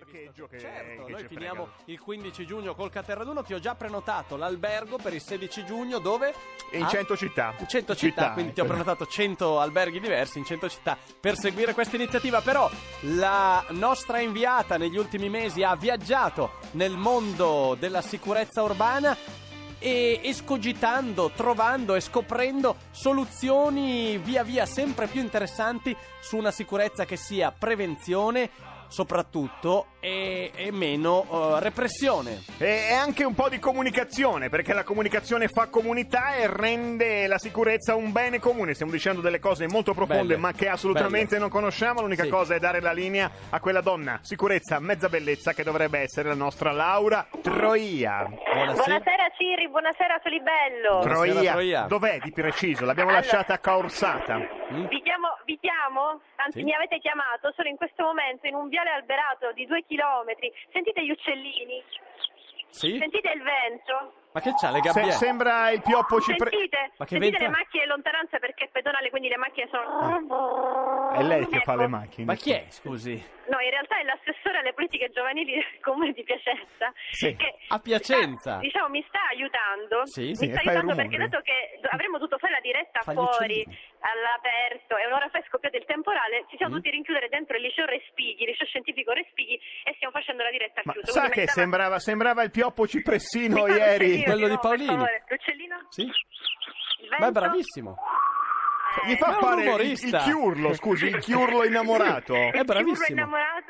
parcheggio che certo, che noi ci finiamo fregano. il 15 giugno col Caterraduno. Ti ho già prenotato l'albergo per il 16 giugno. Dove? In 100 città. In 100 città, quindi ti ho prenotato 100 alberghi diversi in 100 città per seguire questa iniziativa. Però la nostra inviata negli ultimi mesi ha viaggiato nel mondo della sicurezza urbana e escogitando, trovando e scoprendo soluzioni via via sempre più interessanti su una sicurezza che sia prevenzione soprattutto e meno repressione. E anche un po' di comunicazione, perché la comunicazione fa comunità e rende la sicurezza un bene comune. Stiamo dicendo delle cose molto profonde, Belle. ma che assolutamente Belle. non conosciamo. L'unica Sì. cosa è dare la linea a quella donna, sicurezza, mezza bellezza, che dovrebbe essere la nostra Laura Troia. Buonasera Ciri, buonasera Solibello. Buonasera, Troia. Dov'è di preciso? L'abbiamo Allora. lasciata corsata. Vi chiamo? Anzi, Sì. mi avete chiamato solo in questo momento in un viale alberato di 2 chilometri. Sentite gli uccellini? Sì? Sentite il vento? Ma che c'ha le gabbie? Sembra il pioppo Sentite? Ma che Sentite vento è? le macchine in lontananza perché è pedonale, quindi le macchine sono... È lei che fa Ecco. le macchine. Ma chi è, scusi? No, in realtà è l'assessore alle politiche giovanili del comune di Piacenza. Sì. Che A Piacenza? mi sta aiutando. Sì, mi sì, sta fai aiutando rumori. perché dato che avremmo dovuto fare la diretta Fa gli fuori, uccellini. all'aperto, e un'ora fa è scoppiato il temporale, ci siamo dovuti rinchiudere dentro il liceo Respighi, il liceo scientifico Respighi, e stiamo facendo la diretta al Ma chiuso. sa Quindi che metteva- sembrava il pioppo cipressino Mi fa ieri? l'uccellino Quello di nuovo, per Paolini. favore. L'uccellino? Sì? Il Ma è vento? bravissimo. Gli fa Ma è un fare il umorista. chiurlo, scusi, il chiurlo innamorato. È Chiurlo bravissimo. innamorato?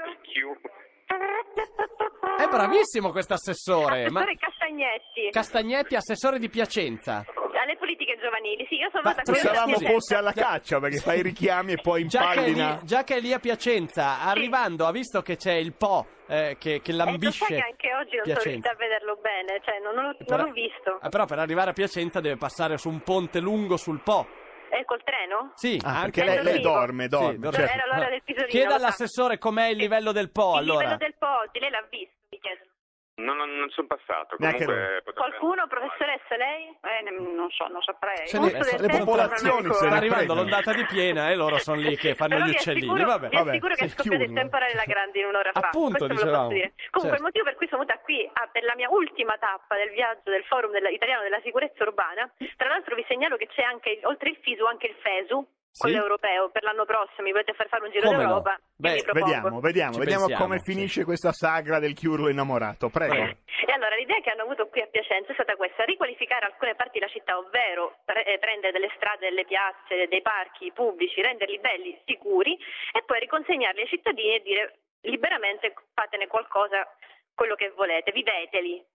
È bravissimo questo assessore. Ma Assessore Castagnetti. Castagnetti, assessore di Piacenza. Alle politiche giovanili, sì, io sono Ma andata qui Pensavamo Scusi. fosse alla caccia, perché fa i richiami e poi impallina. Già che è lì a Piacenza, arrivando, ha visto che c'è il Po che Lo lambisce sai che anche oggi non sono riuscita Piacenza. a vederlo bene, cioè non Però- l'ho visto. Però per arrivare a Piacenza deve passare su un ponte lungo sul Po. È col treno? Sì, Ah, anche perché lei dorme. Sì, Certo. Era l'ora del pisolino. Chieda lo sa. all'assessore com'è il livello del Po, Il allora. livello del Po, lei l'ha visto, mi chiedono. Non sono passato. Neanche Comunque potrebbe- Qualcuno, professoressa, lei? Non so, non saprei. Ce ne- Il gusto del le tempo popolazioni non è ancora. se Sta ne arrivando fregano. l'ondata di piena e loro sono lì che fanno Però gli vi uccellini. assicuro, Vabbè. vi assicuro che è sì, scoppiato il chiudono. temporale alla grande in un'ora fa. Appunto, Questo ve lo dicevamo. posso dire. Comunque Certo. il motivo per cui sono venuta qui per la mia ultima tappa del viaggio del forum italiano della sicurezza urbana, tra l'altro vi segnalo che c'è anche, oltre il FISU, anche il FESU, Sì? quello europeo, per l'anno prossimo, mi volete far fare un giro Come no? d'Europa? Beh, Io vi propongo. Vediamo Ci pensiamo, come sì. finisce questa sagra del chiurlo innamorato. Prego. Prego. E allora l'idea che hanno avuto qui a Piacenza è stata questa: riqualificare alcune parti della città, ovvero prendere delle strade, delle piazze, dei parchi pubblici, renderli belli, sicuri, e poi riconsegnarli ai cittadini e dire liberamente fatene qualcosa, quello che volete, viveteli.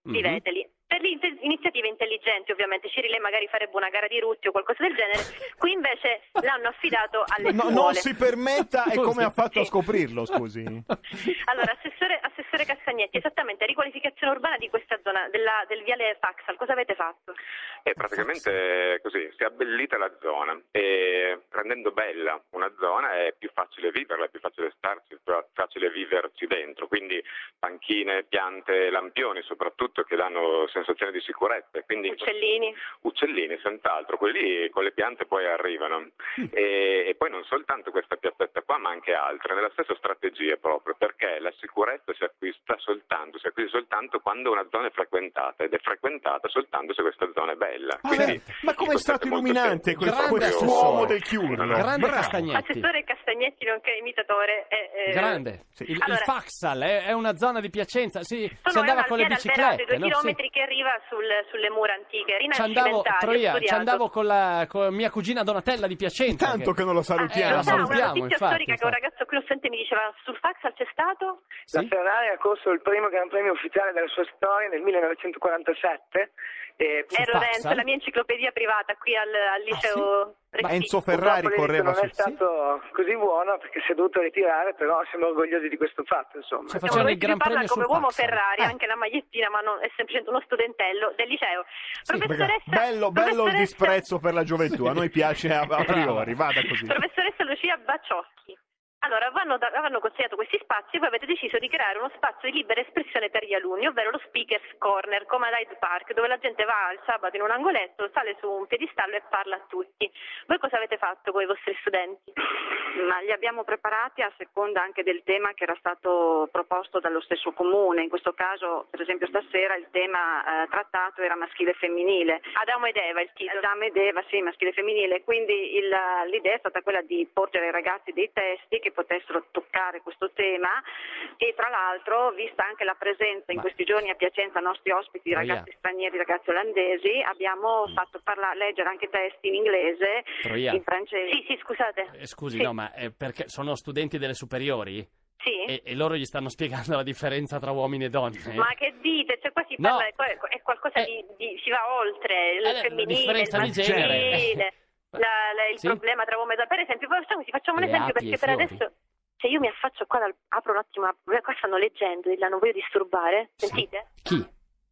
Per le iniziative intelligenti, ovviamente, Ciri, lei magari farebbe una gara di rutti o qualcosa del genere, qui invece l'hanno affidato alle No, scuole. non si permetta, e come ha fatto a Sì. scoprirlo, scusi? Allora, assessore Castagnetti, esattamente, riqualificazione urbana di questa zona, del viale Paxal, cosa avete fatto? praticamente così, si è abbellita la zona e rendendo bella una zona è più facile viverla, è più facile starci, è più facile viverci dentro, quindi panchine, piante, lampioni soprattutto che danno sensazione di sicurezza. Quindi uccellini, senz'altro, quelli con le piante poi arrivano. E poi non soltanto questa piazzetta qua, ma anche altre, nella stessa strategia proprio, perché la sicurezza si acquista soltanto quando una zona è frequentata, ed è frequentata soltanto se questa zona è bella. Quindi, Ma come è stato illuminante Grande quest'uomo assessore. del chiurlo? Grande Bravo. Castagnetti. Assessore Castagnetti, nonché imitatore. Grande. Il Allora, Faxal è una zona di Piacenza. Si sono andava con le una alberata biciclette, di 2 no? Sì. chilometri che arriva sulle mura antiche, Ci andavo, rinascimentali. Troia, ho ci studiato. andavo con mia cugina Donatella di Piacenza. Tanto che non lo salutiamo. lo Lo sa, una salutiamo, notizia infatti, storica che un ragazzo qui lo sente mi diceva: sul Faxal c'è stato? La Sì? Ferrari ha corso il primo Gran Premio ufficiale della sua storia nel 1947. Lorenzo, la mia enciclopedia privata qui al liceo. Ma Respighi. Enzo Ferrari Purtroppo correva non è su... stato così buono perché si è dovuto ritirare, però siamo orgogliosi di questo fatto, insomma. Cioè, Siamo facevano il orgogliosi di Gran farla Premio come sul uomo Faxal. Ferrari, anche la magliettina, ma non, è semplicemente uno studentello del liceo. Professoressa, Bello il professoressa- disprezzo per la gioventù, a noi piace a priori, vada così. Professoressa Lucia Baciocchi. Allora, avranno consegnato questi spazi e voi avete deciso di creare uno spazio di libera espressione per gli alunni, ovvero lo Speaker's Corner, come ad Hyde Park, dove la gente va il sabato in un angoletto, sale su un piedistallo e parla a tutti. Voi cosa avete fatto con i vostri studenti? Ma li abbiamo preparati a seconda anche del tema che era stato proposto dallo stesso comune. In questo caso, per esempio stasera, il tema trattato era maschile e femminile. Adamo ed Eva il titolo. Adamo ed Eva, sì, maschile e femminile. Quindi l'idea è stata quella di porgere ai ragazzi dei testi che potessero toccare questo tema e tra l'altro, vista anche la presenza in questi giorni a Piacenza nostri ospiti, ragazzi stranieri, ragazzi olandesi, abbiamo fatto leggere anche testi in inglese, in francese. Sì, scusate. Scusi, sì. no, ma perché sono studenti delle superiori? Sì. E loro gli stanno spiegando la differenza tra uomini e donne? Ma che dite? Cioè qua si parla, è qualcosa si va oltre il femminile, il maschile. Il problema tra uomo e donna. Per esempio, facciamo un esempio perché per adesso, se io mi affaccio qua, apro un attimo, qua stanno leggendo, non voglio disturbare, sentite? Chi?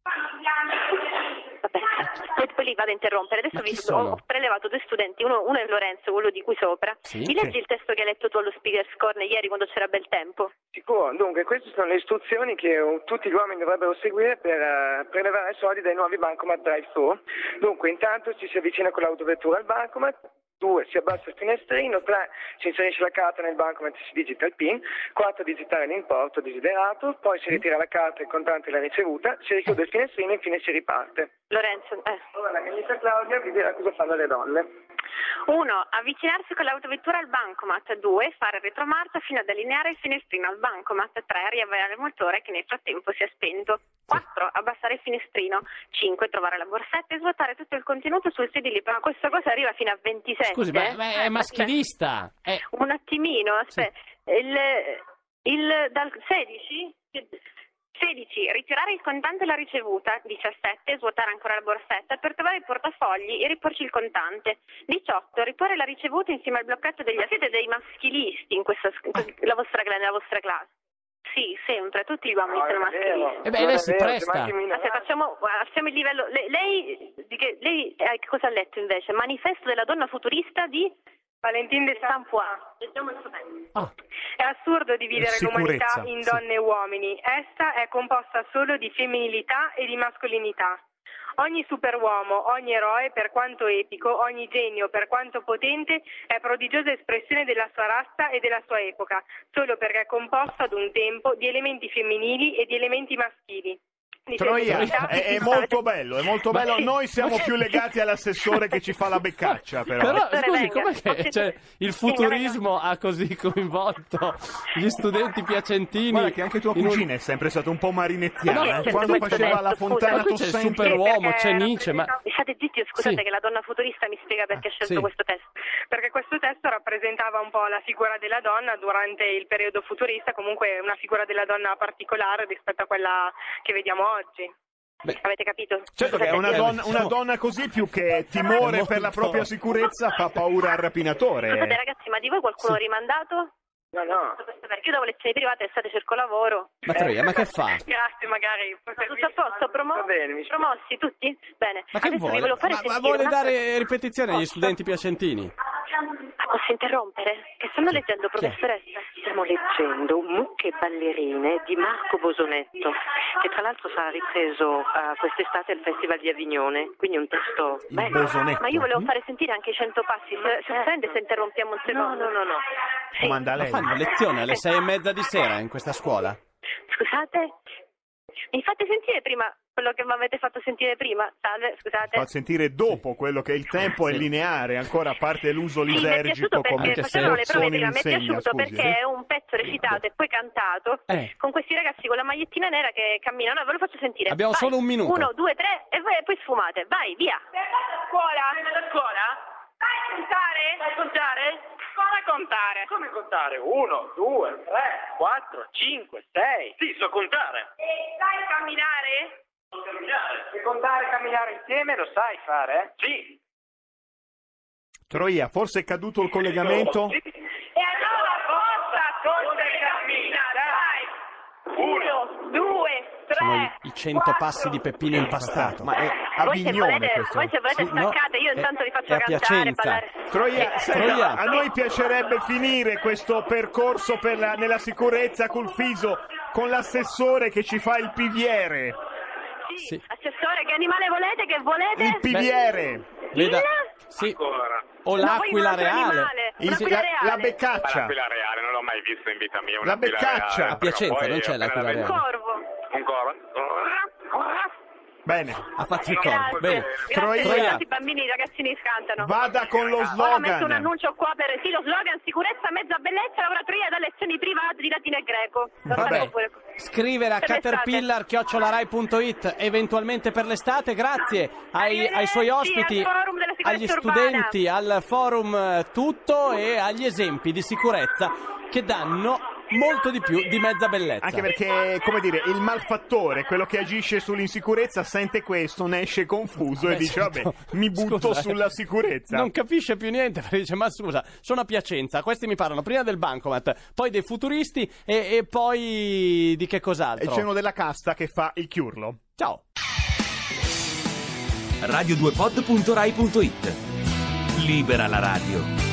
Vabbè, poi li vado a interrompere. Adesso ho prelevato 2 studenti, uno è Lorenzo, quello di cui sopra. Sì? Mi leggi il testo che hai letto tu allo Speaker's Corner ieri quando c'era bel tempo? Sicuro, dunque queste sono le istruzioni che tutti gli uomini dovrebbero seguire per prelevare soldi dai nuovi bancomat drive-thru. Dunque intanto ci si avvicina con l'autovettura al bancomat. 2. Si abbassa il finestrino. 3. Si inserisce la carta nel bancomat e si digita il PIN. 4. Digitare l'importo desiderato. Poi si ritira la carta, il contante e la ricevuta. Si richiude il finestrino e infine si riparte. Lorenzo, Ora la mia amica Claudia vi dirà cosa fanno le donne. 1. Avvicinarsi con l'autovettura al bancomat. 2. Fare retromarcia fino ad allineare il finestrino al bancomat. 3. Riavviare il motore che nel frattempo si è spento. 4. Abbassare il finestrino. 5. Trovare la borsetta e svuotare tutto il contenuto sul sedile. Ma questa cosa arriva fino a 27. Scusi, ma è maschilista. Un attimino, aspetta. Dal 16? 16. Ritirare il contante e la ricevuta. 17. Svuotare ancora la borsetta per trovare i portafogli e riporci il contante. 18. Riporre la ricevuta insieme al blocchetto degli assenti. Siete dei maschilisti nella vostra classe. Sì, sempre, tutti gli uomini sono maschilisti. Lei si presta. Aspetta, facciamo il livello. Lei che cosa ha letto invece? Manifesto della donna futurista di Valentin de Saint-Point. Leggiamo il suo testo. È assurdo dividere l'umanità in donne e uomini. Essa è composta solo di femminilità e di mascolinità. Ogni superuomo, ogni eroe, per quanto epico, ogni genio, per quanto potente, è prodigiosa espressione della sua razza e della sua epoca, solo perché è composto ad un tempo di elementi femminili e di elementi maschili. Troia, è molto bello, è molto bello. Noi siamo più legati all'assessore che ci fa la beccaccia, però scusi, com'è che il futurismo ha così coinvolto gli studenti piacentini? Guarda che anche tua cugina è sempre stata un po' marinettiana. Quando faceva la fontana c'è il superuomo, c'è Nietzsche, ma state zitti, scusate che la donna futurista mi spiega perché ha scelto questo testo. Perché questo testo rappresentava un po' la figura della donna durante il periodo futurista, comunque una figura della donna particolare rispetto a quella che vediamo oggi. Avete capito? Certo che una donna così, più che timore per la propria sicurezza, fa paura al rapinatore. Scusate ragazzi, ma di voi qualcuno ha rimandato? No. Perché io davo lezioni private e estate cerco lavoro. Ma Troia, ma che fa? Grazie, magari. Tutto a posto? Promossi tutti? Bene. Ma che adesso vuole? Ma vuole dare ripetizione agli studenti piacentini? Posso interrompere? Che stanno leggendo, professoressa? Stiamo leggendo Mucche ballerine di Marco Bosonetto, che tra l'altro sarà ripreso quest'estate al Festival di Avignone, quindi un testo bello. Bosonetto. Ma io volevo fare sentire anche i 100 passi, se interrompiamo un secondo. No. Sì. Comanda lei. Fanno lezione alle 6:30 di sera in questa scuola? Scusate? Mi fate sentire prima quello che mi avete fatto sentire prima? Salve, scusate. Fa sentire dopo quello che il tempo è lineare, ancora a parte l'uso lisergico come facevano le prove Bozzoni prima. Mi è insegna, piaciuto scusi. perché è un pezzo recitato e poi cantato con questi ragazzi con la magliettina nera che camminano. Ve lo faccio sentire. Abbiamo solo un minuto. 1, 2, 3 e poi sfumate. Vai, via. Scuola? Sai contare? Cosa contare? Come contare? 1, 2, 3, 4, 5, 6. Sì, so contare. E sai camminare? So camminare. E contare e camminare insieme lo sai fare? Sì. Troia, forse è caduto il collegamento? E allora forza, conta e cammina, dai! 1, 2, 3, Sono i 100 passi di Peppino Impastato. Ma è Avignone questo. Voi se volete Sì, no, staccate, io intanto vi faccio è a cantare, Piacenza. ballare. Troia, senta, Troia. a noi piacerebbe finire questo percorso nella sicurezza col Fiso con l'assessore che ci fa il piviere. Sì. Assessore, che animale volete? Che volete? Il piviere. Veda, Il? sì. Ancora. O Ma l'aquila voi un altro reale. animale, Il- un'aquila reale. la beccaccia. L'aquila reale, non l'ho mai vista in vita mia. La un'aquila beccaccia. reale, A Piacenza però poi non c'è appena l'aquila la vedo- reale. Corvo. Un corvo? Bene, Ha fatto il corvo. Grazie. Bene. Troia. Grazie, tanti bambini, i ragazzini scantano. vada con lo Ora metto un slogan. annuncio qua per sì, lo slogan sicurezza, mezza bellezza, lavoratrice da lezioni private di latino e greco. Lo Vabbè, sapevo pure. scrivere a Per l'estate. caterpillar@rai.it eventualmente per l'estate. Grazie ai suoi ospiti, Arrivederci al forum della sicurezza agli urbana. studenti, al forum tutto e agli esempi di sicurezza che danno molto di più di mezza bellezza. Anche perché, come dire, il malfattore, quello che agisce sull'insicurezza, sente questo, ne esce confuso e dice, certo. vabbè, mi butto Scusa, sulla sicurezza. Non capisce più niente perché dice, ma scusa, sono a Piacenza, questi mi parlano prima del bancomat, poi dei futuristi e poi di che E cos'altro. c'è uno della casta che fa il chiurlo. Ciao. radio2pod.rai.it. Libera la radio.